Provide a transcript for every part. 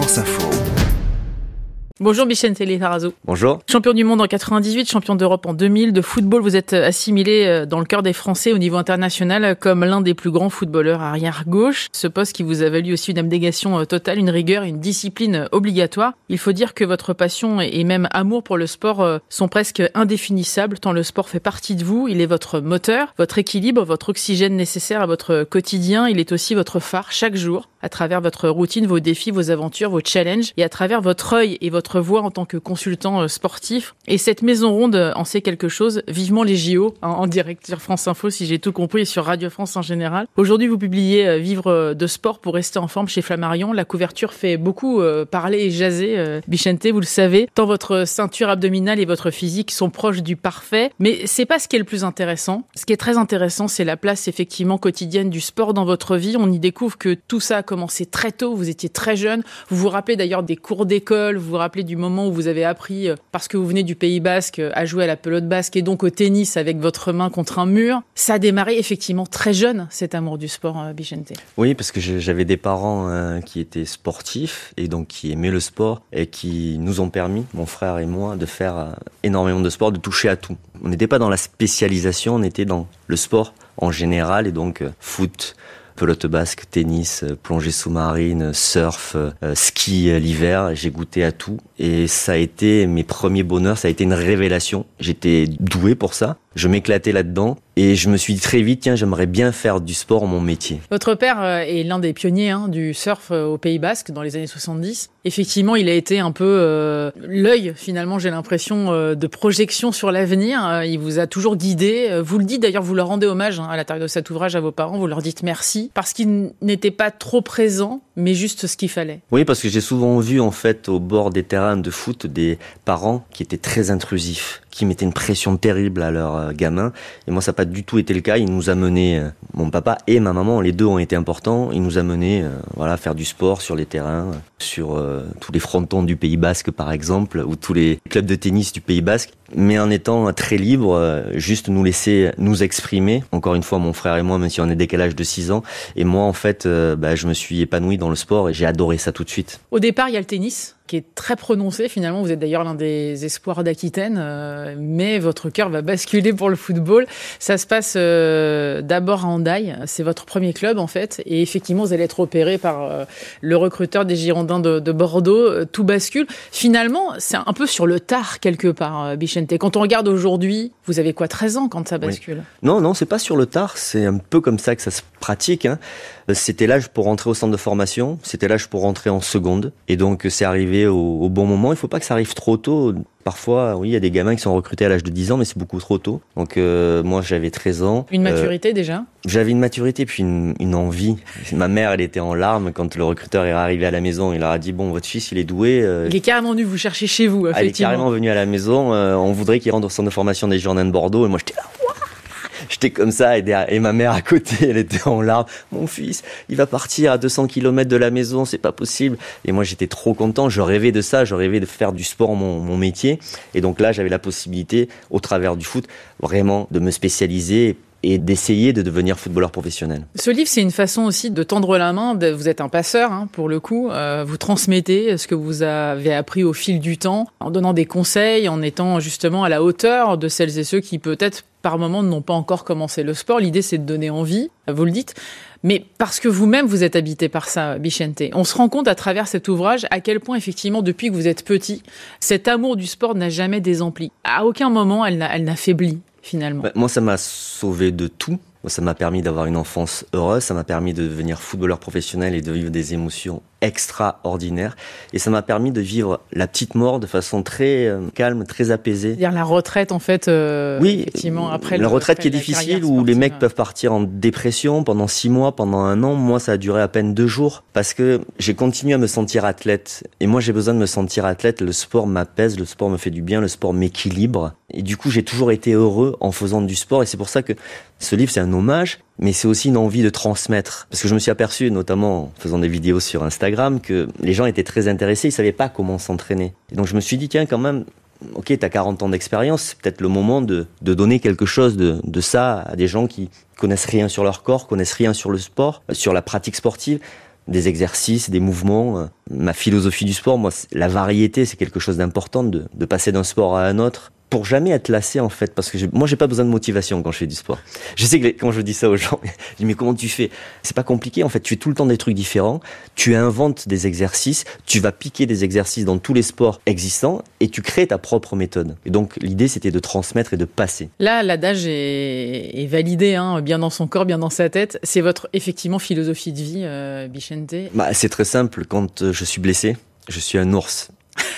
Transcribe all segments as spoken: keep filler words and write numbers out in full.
France Info. Bonjour Bicente Lizarazu. Bonjour. Champion du monde en quatre-vingt-dix-huit, champion d'Europe en deux mille. De football, vous êtes assimilé dans le cœur des Français au niveau international comme l'un des plus grands footballeurs arrière-gauche. Ce poste qui vous a valu aussi une abnégation totale, une rigueur et une discipline obligatoire. Il faut dire que votre passion et même amour pour le sport sont presque indéfinissables tant le sport fait partie de vous. Il est votre moteur, votre équilibre, votre oxygène nécessaire à votre quotidien. Il est aussi votre phare chaque jour à travers votre routine, vos défis, vos aventures, vos challenges et à travers votre œil et votre voix en tant que consultant sportif. Et cette maison ronde en sait quelque chose. Vivement les J O, hein, en direct sur France Info, si j'ai tout compris, et sur Radio France en général. Aujourd'hui, vous publiez Vivre de sport pour rester en forme chez Flammarion. La couverture fait beaucoup euh, parler et jaser. Euh, Bicente, vous le savez, tant votre ceinture abdominale et votre physique sont proches du parfait. Mais c'est pas ce qui est le plus intéressant. Ce qui est très intéressant, c'est la place effectivement quotidienne du sport dans votre vie. On y découvre que tout ça a commencé très tôt. Vous étiez très jeune. Vous vous rappelez d'ailleurs des cours d'école. Vous vous rappelez du moment où vous avez appris, parce que vous venez du Pays Basque, à jouer à la pelote basque et donc au tennis avec votre main contre un mur. Ça a démarré effectivement très jeune, cet amour du sport, Bicente. Oui, parce que j'avais des parents euh, qui étaient sportifs et donc qui aimaient le sport et qui nous ont permis, mon frère et moi, de faire euh, énormément de sport, de toucher à tout. On n'était pas dans la spécialisation, on était dans le sport en général et donc euh, foot, pelote basque, tennis, plongée sous-marine, surf, euh, ski euh, l'hiver. J'ai goûté à tout et ça a été mes premiers bonheurs, ça a été une révélation. J'étais doué pour ça, je m'éclatais là-dedans et je me suis dit très vite, tiens, j'aimerais bien faire du sport mon métier. Votre père est l'un des pionniers hein, du surf au Pays Basque dans les années soixante-dix. Effectivement, il a été un peu euh, l'œil, finalement, j'ai l'impression, euh, de projection sur l'avenir. Il vous a toujours guidé. Vous le dites d'ailleurs, vous leur rendez hommage hein, à l'intérieur de cet ouvrage à vos parents, vous leur dites merci parce qu'ils n'étaient pas trop présents, mais juste ce qu'il fallait. Oui, parce que j'ai souvent vu en fait au bord des terrains de foot des parents qui étaient très intrusifs, qui mettaient une pression terrible à leurs euh, gamins. Et moi, ça n'a pas du tout été le cas. Il nous a menés, euh, mon papa et ma maman, les deux ont été importants. Il nous a menés, euh, voilà, faire du sport sur les terrains, euh, sur euh, tous les frontons du Pays Basque, par exemple, ou tous les clubs de tennis du Pays Basque. Mais en étant très libre, euh, juste nous laisser nous exprimer. Encore une fois, mon frère et moi, même si on est décalage de six ans. Et moi, en fait, euh, bah, je me suis épanoui dans le sport et j'ai adoré ça tout de suite. Au départ, il y a le tennis qui est très prononcé. Finalement, vous êtes d'ailleurs l'un des espoirs d'Aquitaine, euh, mais votre cœur va basculer pour le football. Ça se passe euh, d'abord à Hendaye. C'est votre premier club, en fait. Et effectivement, vous allez être opéré par euh, le recruteur des Girondins de, de Bordeaux. Euh, tout bascule. Finalement, c'est un peu sur le tard, quelque part, euh, Bicente. Quand on regarde aujourd'hui, vous avez quoi, treize ans quand ça bascule ? Oui. Non, non, c'est pas sur le tard. C'est un peu comme ça que ça se pratique. Hein. C'était l'âge pour rentrer au centre de formation. C'était l'âge pour rentrer en seconde. Et donc, c'est arrivé Au, au bon moment. Il faut pas que ça arrive trop tôt. Parfois, oui, il y a des gamins qui sont recrutés à l'âge de dix ans, mais c'est beaucoup trop tôt. Donc, euh, moi, j'avais treize ans. Une maturité euh, déjà ? J'avais une maturité, puis une, une envie. Ma mère, elle était en larmes quand le recruteur est arrivé à la maison. Il leur a dit, bon, votre fils, il est doué. Euh, il est carrément venu vous chercher chez vous, effectivement. Elle est carrément venue à la maison. Euh, on voudrait qu'il rentre au centre de formation des Girondins de Bordeaux. Et moi, j'étais là, j'étais comme ça, et, derrière, et ma mère à côté, elle était en larmes. Mon fils, il va partir à deux cents kilomètres de la maison, c'est pas possible. Et moi, j'étais trop content, je rêvais de ça, je rêvais de faire du sport mon, mon métier. Et donc là, j'avais la possibilité, au travers du foot, vraiment de me spécialiser et d'essayer de devenir footballeur professionnel. Ce livre, c'est une façon aussi de tendre la main. De, vous êtes un passeur, hein, pour le coup. Euh, vous transmettez ce que vous avez appris au fil du temps, en donnant des conseils, en étant justement à la hauteur de celles et ceux qui peut-être par moments n'ont pas encore commencé le sport. L'idée, c'est de donner envie, vous le dites, mais parce que vous-même, vous êtes habité par ça, Bicente. On se rend compte à travers cet ouvrage à quel point, effectivement, depuis que vous êtes petit, cet amour du sport n'a jamais désempli. À aucun moment, elle n'a, elle n'a faibli, finalement. Bah, moi, ça m'a sauvé de tout. Ça m'a permis d'avoir une enfance heureuse, ça m'a permis de devenir footballeur professionnel et de vivre des émotions extraordinaires. Et ça m'a permis de vivre la petite mort de façon très euh, calme, très apaisée. C'est-à-dire la retraite, en fait, euh, oui, effectivement, après la le, retraite après qui est la difficile, où les mecs peuvent partir en dépression pendant six mois, pendant un an. Moi, ça a duré à peine deux jours parce que j'ai continué à me sentir athlète. Et moi, j'ai besoin de me sentir athlète. Le sport m'apaise, le sport me fait du bien, le sport m'équilibre. Et du coup, j'ai toujours été heureux en faisant du sport. Et c'est pour ça que ce livre, c'est un hommage, mais c'est aussi une envie de transmettre. Parce que je me suis aperçu, notamment en faisant des vidéos sur Instagram, que les gens étaient très intéressés, ils savaient pas comment s'entraîner. Et donc je me suis dit, tiens, quand même, ok, t'as quarante ans d'expérience, c'est peut-être le moment de, de donner quelque chose de, de ça à des gens qui connaissent rien sur leur corps, connaissent rien sur le sport, sur la pratique sportive. des exercices, des mouvements. Ma philosophie du sport, moi, la variété, c'est quelque chose d'important, de, de passer d'un sport à un autre. Pour jamais être lassé, en fait, parce que j'ai, moi, j'ai pas besoin de motivation quand je fais du sport. Je sais que quand je dis ça aux gens, je dis, mais comment tu fais? C'est pas compliqué, en fait. Tu fais tout le temps des trucs différents. Tu inventes des exercices. Tu vas piquer des exercices dans tous les sports existants et tu crées ta propre méthode. Et donc, l'idée, c'était de transmettre et de passer. Là, l'adage est, est validé, hein, bien dans son corps, bien dans sa tête. C'est votre, effectivement, philosophie de vie, euh, Bichente? Bah, c'est très simple. Quand je suis blessé, je suis un ours.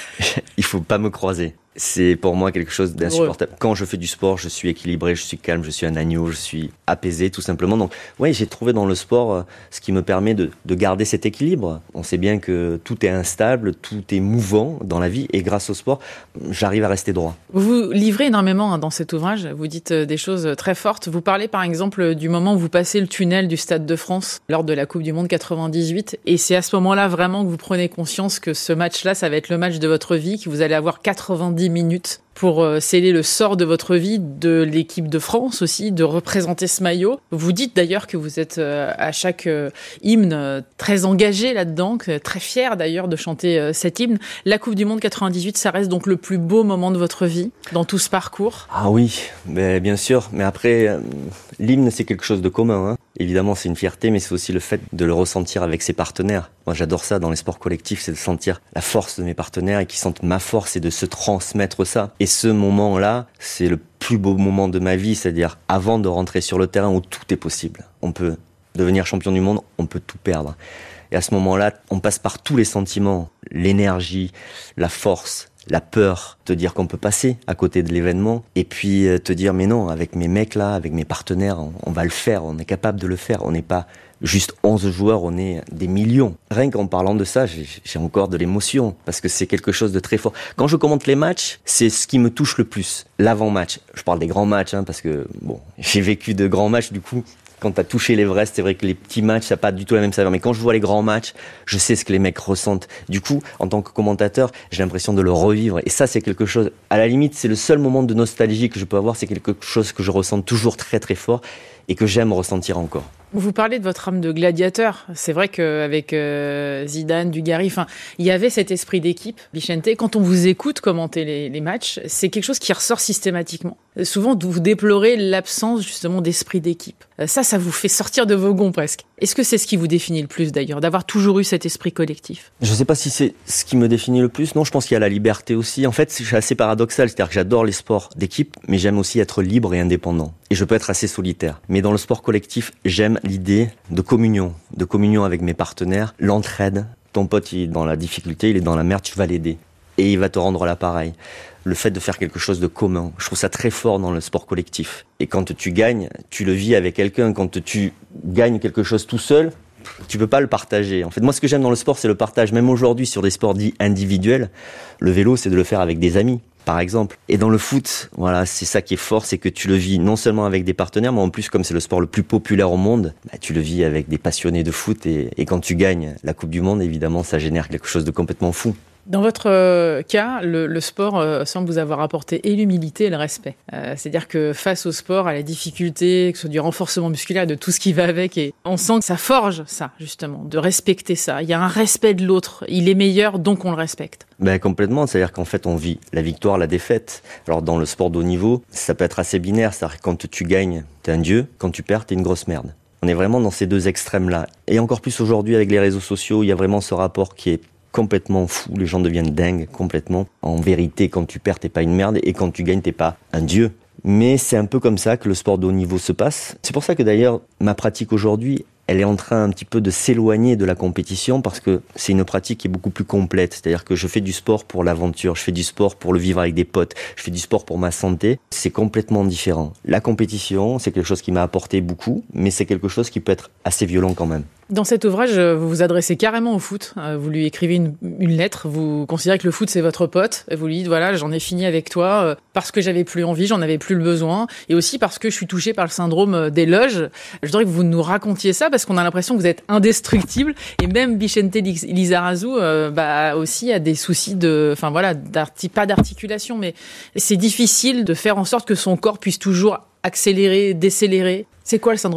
Il faut pas me croiser. C'est pour moi quelque chose d'insupportable. Quand je fais du sport, je suis équilibré, je suis calme, je suis un agneau, je suis apaisé tout simplement. Donc oui, j'ai trouvé dans le sport euh, ce qui me permet de, de garder cet équilibre. On sait bien que tout est instable, tout est mouvant dans la vie et grâce au sport, j'arrive à rester droit. Vous vous livrez énormément hein, dans cet ouvrage, vous dites euh, des choses très fortes. Vous parlez par exemple du moment où vous passez le tunnel du Stade de France lors de la Coupe du Monde quatre-vingt-dix-huit et c'est à ce moment-là vraiment que vous prenez conscience que ce match-là, ça va être le match de votre vie, que vous allez avoir quatre-vingt-dix minutes pour euh, sceller le sort de votre vie, de l'équipe de France aussi, de représenter ce maillot. Vous dites d'ailleurs que vous êtes euh, à chaque euh, hymne euh, très engagé là-dedans, que, très fier d'ailleurs de chanter euh, cet hymne. La Coupe du Monde quatre-vingt-dix-huit, ça reste donc le plus beau moment de votre vie dans tout ce parcours? Ah oui, mais bien sûr. Mais après, euh, l'hymne, c'est quelque chose de commun. Hein. Évidemment, c'est une fierté, mais c'est aussi le fait de le ressentir avec ses partenaires. Moi, j'adore ça dans les sports collectifs, c'est de sentir la force de mes partenaires et qu'ils sentent ma force et de se transmettre ça. Et ce moment-là, c'est le plus beau moment de ma vie, c'est-à-dire avant de rentrer sur le terrain où tout est possible. On peut devenir champion du monde, on peut tout perdre. Et à ce moment-là, on passe par tous les sentiments, l'énergie, la force, la peur, te dire qu'on peut passer à côté de l'événement et puis te dire mais non, avec mes mecs là, avec mes partenaires, on, on va le faire, on est capable de le faire, on n'est pas juste onze joueurs, on est des millions. Rien qu'en parlant de ça, j'ai, j'ai encore de l'émotion parce que c'est quelque chose de très fort. Quand je commente les matchs, c'est ce qui me touche le plus, l'avant-match. Je parle des grands matchs hein, parce que bon, j'ai vécu de grands matchs du coup. Quand t'as touché l'Everest, c'est vrai que les petits matchs, ça n'a pas du tout la même saveur. Mais quand je vois les grands matchs, je sais ce que les mecs ressentent. Du coup, en tant que commentateur, j'ai l'impression de le revivre. Et ça, c'est quelque chose, à la limite, c'est le seul moment de nostalgie que je peux avoir. C'est quelque chose que je ressens toujours très très fort et que j'aime ressentir encore. Vous parlez de votre âme de gladiateur. C'est vrai qu'avec euh, Zidane, Dugarry, enfin, il y avait cet esprit d'équipe. Bichente, quand on vous écoute commenter les, les matchs, c'est quelque chose qui ressort systématiquement. Souvent, vous déplorez l'absence justement d'esprit d'équipe. Ça, ça vous fait sortir de vos gonds presque. Est-ce que c'est ce qui vous définit le plus d'ailleurs, d'avoir toujours eu cet esprit collectif? Je sais pas si c'est ce qui me définit le plus. Non, je pense qu'il y a la liberté aussi. En fait, c'est assez paradoxal. C'est-à-dire que j'adore les sports d'équipe, mais j'aime aussi être libre et indépendant. Et je peux être assez solitaire. Mais dans le sport collectif, j'aime l'idée de communion, de communion avec mes partenaires, l'entraide. Ton pote, il est dans la difficulté, il est dans la merde, tu vas l'aider. Et il va te rendre l'appareil. Le fait de faire quelque chose de commun, je trouve ça très fort dans le sport collectif. Et quand tu gagnes, tu le vis avec quelqu'un. Quand tu gagnes quelque chose tout seul, tu peux pas le partager. En fait, moi, ce que j'aime dans le sport, c'est le partage. Même aujourd'hui, sur des sports dits individuels, le vélo, c'est de le faire avec des amis, par exemple. Et dans le foot, voilà, c'est ça qui est fort, c'est que tu le vis non seulement avec des partenaires, mais en plus, comme c'est le sport le plus populaire au monde, bah, tu le vis avec des passionnés de foot. Et, et quand tu gagnes la Coupe du Monde, évidemment, ça génère quelque chose de complètement fou. Dans votre euh, cas, le, le sport euh, semble vous avoir apporté et l'humilité et le respect. Euh, c'est-à-dire que face au sport, à la difficulté, que ce soit du renforcement musculaire et de tout ce qui va avec, et on sent que ça forge ça, justement, de respecter ça. Il y a un respect de l'autre. Il est meilleur, donc on le respecte. Ben complètement, c'est-à-dire qu'en fait on vit la victoire, la défaite. Alors dans le sport de haut niveau, ça peut être assez binaire, c'est-à-dire que quand tu gagnes, t'es un dieu, quand tu perds, t'es une grosse merde. On est vraiment dans ces deux extrêmes-là. Et encore plus aujourd'hui avec les réseaux sociaux, il y a vraiment ce rapport qui est complètement fou, les gens deviennent dingues complètement. En vérité, quand tu perds, t'es pas une merde, et quand tu gagnes, t'es pas un dieu. Mais c'est un peu comme ça que le sport de haut niveau se passe. C'est pour ça que d'ailleurs, ma pratique aujourd'hui, elle est en train un petit peu de s'éloigner de la compétition parce que c'est une pratique qui est beaucoup plus complète. C'est-à-dire que je fais du sport pour l'aventure, je fais du sport pour le vivre avec des potes, je fais du sport pour ma santé. C'est complètement différent. La compétition, c'est quelque chose qui m'a apporté beaucoup, mais c'est quelque chose qui peut être assez violent quand même. Dans cet ouvrage, vous vous adressez carrément au foot. Vous lui écrivez une, une lettre. Vous considérez que le foot, c'est votre pote. Vous lui dites, voilà, j'en ai fini avec toi parce que j'avais plus envie, j'en avais plus le besoin. Et aussi parce que je suis touché par le syndrome des loges. Je voudrais que vous nous racontiez ça parce qu'on a l'impression que vous êtes indestructible. Et même Bichente Lizarazu, euh, bah, aussi a des soucis de, enfin voilà, d'arti- pas d'articulation, mais c'est difficile de faire en sorte que son corps puisse toujours accélérer, décélérer. C'est quoi le syndrome des loges ?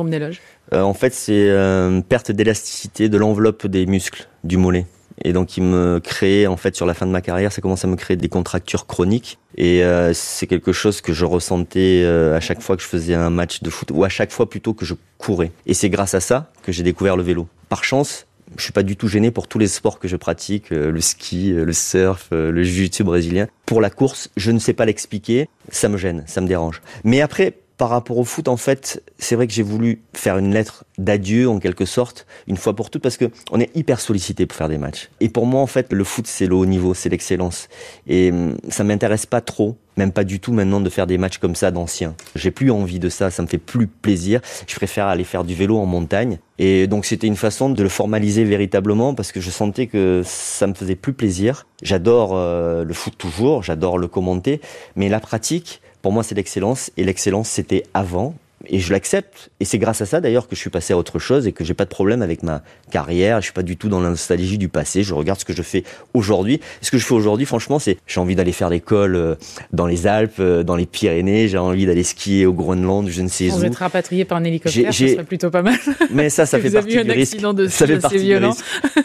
Euh, en fait, c'est une euh, perte d'élasticité de l'enveloppe des muscles du mollet. Et donc, il me créait, en fait, sur la fin de ma carrière, ça commence à me créer des contractures chroniques. Et euh, c'est quelque chose que je ressentais euh, à chaque fois que je faisais un match de foot, ou à chaque fois plutôt que je courais. Et c'est grâce à ça que j'ai découvert le vélo. Par chance, je suis pas du tout gêné pour tous les sports que je pratique, euh, le ski, euh, le surf, euh, le jiu-jitsu brésilien. Pour la course, je ne sais pas l'expliquer, ça me gêne, ça me dérange. Mais après, par rapport au foot, en fait, c'est vrai que j'ai voulu faire une lettre d'adieu, en quelque sorte, une fois pour toutes, parce que on est hyper sollicité pour faire des matchs. Et pour moi, en fait, le foot, c'est le haut niveau, c'est l'excellence. Et ça m'intéresse pas trop, même pas du tout maintenant, de faire des matchs comme ça d'anciens. J'ai plus envie de ça, ça me fait plus plaisir. Je préfère aller faire du vélo en montagne. Et donc, c'était une façon de le formaliser véritablement, parce que je sentais que ça me faisait plus plaisir. J'adore euh, le foot toujours, j'adore le commenter, mais la pratique, pour moi, c'est l'excellence, et l'excellence, c'était avant, et je l'accepte. Et c'est grâce à ça, d'ailleurs, que je suis passé à autre chose et que j'ai pas de problème avec ma carrière. Je suis pas du tout dans la nostalgie du passé. Je regarde ce que je fais aujourd'hui. Et ce que je fais aujourd'hui, franchement, c'est, j'ai envie d'aller faire l'école dans les Alpes, dans les Pyrénées. J'ai envie d'aller skier au Groenland, je ne sais où. Sans être rapatrié par un hélicoptère, j'ai, ça serait plutôt pas mal. Mais ça, ça fait partie du risque. De ça fait partie du risque.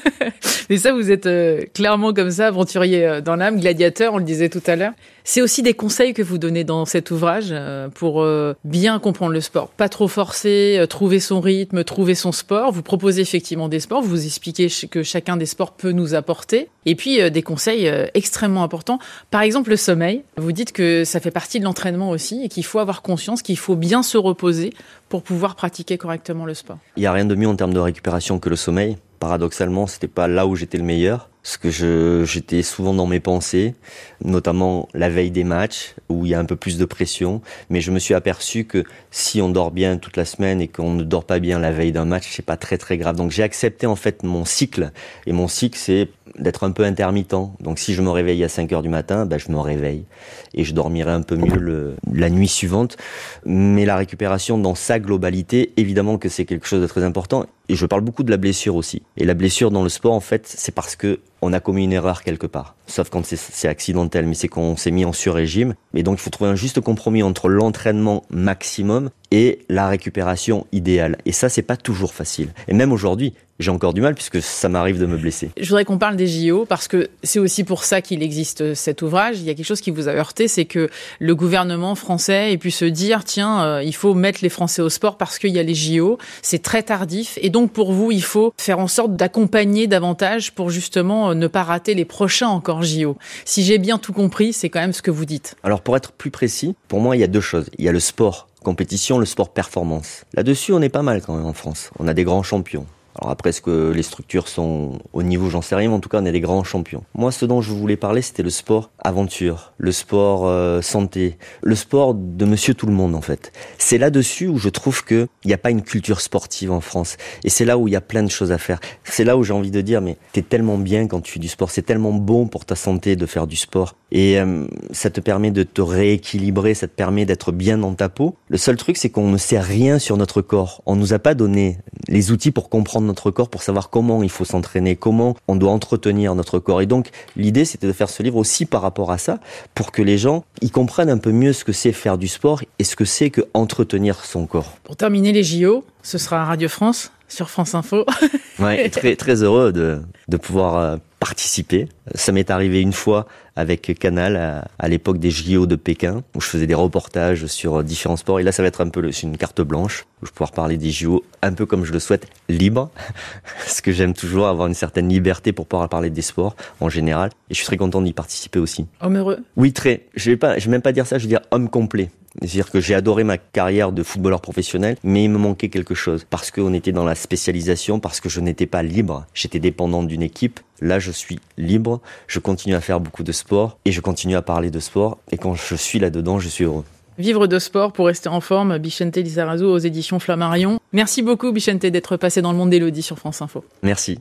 Mais ça, vous êtes euh, clairement comme ça, aventurier euh, dans l'âme, gladiateur, on le disait tout à l'heure. C'est aussi des conseils que vous donnez dans cet ouvrage euh, pour euh, bien comprendre le sport. Pas trop forcer, euh, trouver son rythme, trouver son sport. Vous proposez effectivement des sports, vous expliquez ch- que chacun des sports peut nous apporter. Et puis euh, des conseils euh, extrêmement importants. Par exemple, le sommeil. Vous dites que ça fait partie de l'entraînement aussi et qu'il faut avoir conscience qu'il faut bien se reposer pour pouvoir pratiquer correctement le sport. Il n'y a rien de mieux en termes de récupération que le sommeil. Paradoxalement, c'était pas là où j'étais le meilleur, parce que je, j'étais souvent dans mes pensées, notamment la veille des matchs, où il y a un peu plus de pression, mais je me suis aperçu que si on dort bien toute la semaine et qu'on ne dort pas bien la veille d'un match, c'est pas très très grave. Donc j'ai accepté en fait mon cycle, et mon cycle c'est d'être un peu intermittent. Donc si je me réveille à cinq heures du matin, ben je me réveille, et je dormirai un peu mieux le, la nuit suivante. Mais la récupération dans sa globalité, évidemment que c'est quelque chose de très important. Et je parle beaucoup de la blessure aussi. Et la blessure dans le sport, en fait, c'est parce que on a commis une erreur quelque part. Sauf quand c'est, c'est accidentel, mais c'est qu'on s'est mis en sur-régime. Et donc, il faut trouver un juste compromis entre l'entraînement maximum et la récupération idéale. Et ça, c'est pas toujours facile. Et même aujourd'hui, j'ai encore du mal puisque ça m'arrive de me blesser. Je voudrais qu'on parle des J O parce que c'est aussi pour ça qu'il existe cet ouvrage. Il y a quelque chose qui vous a heurté, c'est que le gouvernement français ait pu se dire tiens, euh, il faut mettre les Français au sport parce qu'il y a les J O. C'est très tardif et donc pour vous, il faut faire en sorte d'accompagner davantage pour justement ne pas rater les prochains encore J O. Si j'ai bien tout compris, c'est quand même ce que vous dites. Alors pour être plus précis, pour moi, il y a deux choses. Il y a le sport compétition, le sport performance. Là-dessus, on est pas mal quand même en France. On a des grands champions. Alors après, est-ce que les structures sont au niveau, j'en sais rien, mais en tout cas, on est des grands champions. Moi, ce dont je voulais parler, c'était le sport aventure, le sport euh, santé, le sport de monsieur tout le monde, en fait. C'est là-dessus où je trouve qu'il n'y a pas une culture sportive en France. Et c'est là où il y a plein de choses à faire. C'est là où j'ai envie de dire, mais t'es tellement bien quand tu fais du sport, c'est tellement bon pour ta santé de faire du sport. Et euh, ça te permet de te rééquilibrer, ça te permet d'être bien dans ta peau. Le seul truc, c'est qu'on ne sait rien sur notre corps. On nous a pas donné les outils pour comprendre notre corps, pour savoir comment il faut s'entraîner, comment on doit entretenir notre corps. Et donc, l'idée, c'était de faire ce livre aussi par rapport à ça, pour que les gens y comprennent un peu mieux ce que c'est faire du sport et ce que c'est que entretenir son corps. Pour terminer les J O, ce sera à Radio France, sur France Info. Ouais, très, très heureux de, de pouvoir euh, participer. Ça m'est arrivé une fois avec Canal à, à l'époque des J O de Pékin, où je faisais des reportages sur différents sports. Et là, ça va être un peu le, c'est une carte blanche, où je vais pouvoir parler des J O un peu comme je le souhaite, libre. Ce que j'aime toujours, avoir une certaine liberté pour pouvoir parler des sports en général. Et je suis très content d'y participer aussi. Homme heureux. Oui, très. Je vais pas, je vais même pas dire ça, je vais dire homme complet. C'est-à-dire que j'ai adoré ma carrière de footballeur professionnel, mais il me manquait quelque chose. Parce qu'on était dans la spécialisation, parce que je n'étais pas libre. J'étais dépendant d'une équipe. Là, je suis libre. Je continue à faire beaucoup de sport et je continue à parler de sport. Et quand je suis là-dedans, je suis heureux. Vivre de sport pour rester en forme, Bicente Lizarazu aux éditions Flammarion. Merci beaucoup, Bicente, d'être passé dans le monde d'Élodie sur France Info. Merci.